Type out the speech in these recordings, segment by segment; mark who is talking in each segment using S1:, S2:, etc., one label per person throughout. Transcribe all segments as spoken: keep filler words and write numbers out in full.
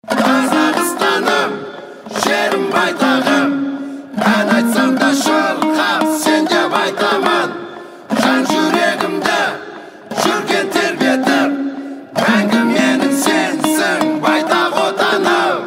S1: Қазақстаным, жерім байтағым, ән айтсам да шырқап сен деп айтамын. Жан жүрегімді жүрген тербетіп, мәңгі менің сенсің байтақ отаным.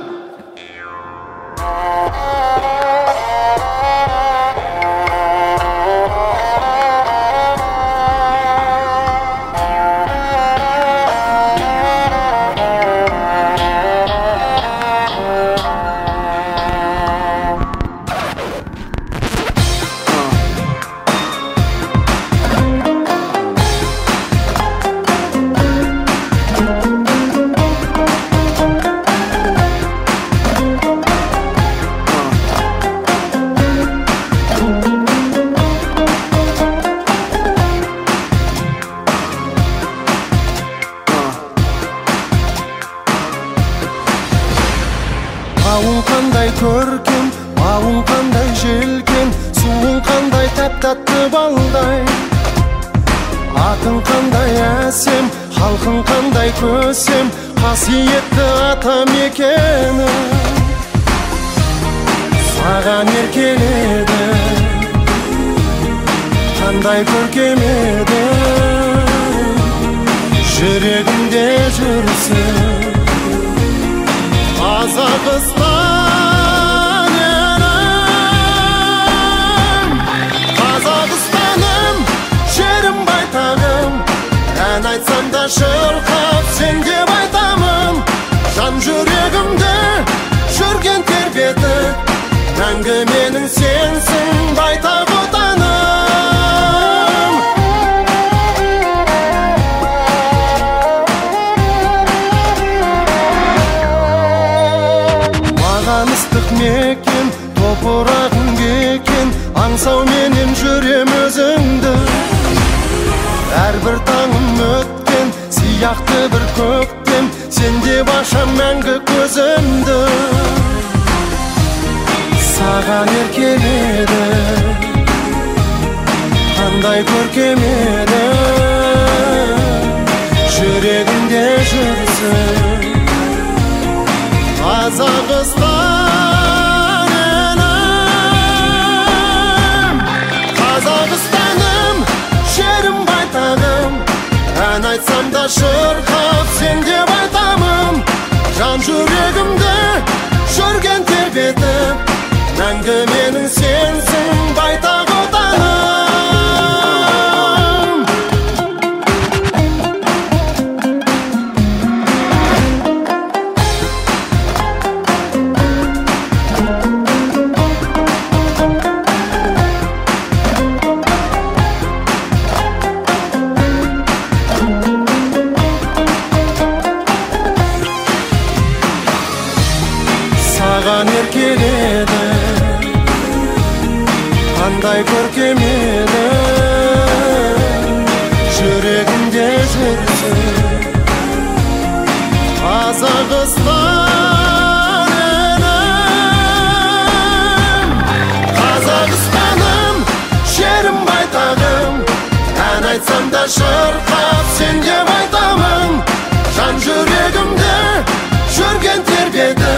S2: Ауың қандай көркем, ауың қандай желкен, суың қандай тәп-тәтті балдай. Атың қандай әсем, халқың қандай көсем, қасиетті атам екені. Саған еркеледі, қандай көркем еді, жүрегімде жүрсің. Қазақстан елім, Қазақстаным, жерім байтағым, ән айтсам да шырқап сен деп айтамын. Жан жүрегімді жүрген тербетіп, мәңгі менің сенсің байтақ отаным. Ыстық мекен, топырағың бекен, аңсау менен жүрем өзіңді. Әрбір таңым өткен, сияқты бір көктем, сен деп ашам мәңгі көзімді. Саған еркеледі, қандай көркем еді, жүрегімде жүрсің. Қазақстан елім, Қазақстаным, жерім байтағым, ән айтсам да шырқап сен деп айтамын. Жан жүрегімді жүрген тербетіп, мәңгі менің сенсің байтақ отаным. Саған еркеледі, қандай көркем еді, жүрегімде жүрсің. Қазақстан елім, Қазақстаным, жерім байтағым, ән айтсам да шырқап сен деп айтамын. Жан жүрегімді жүрген тербетіп,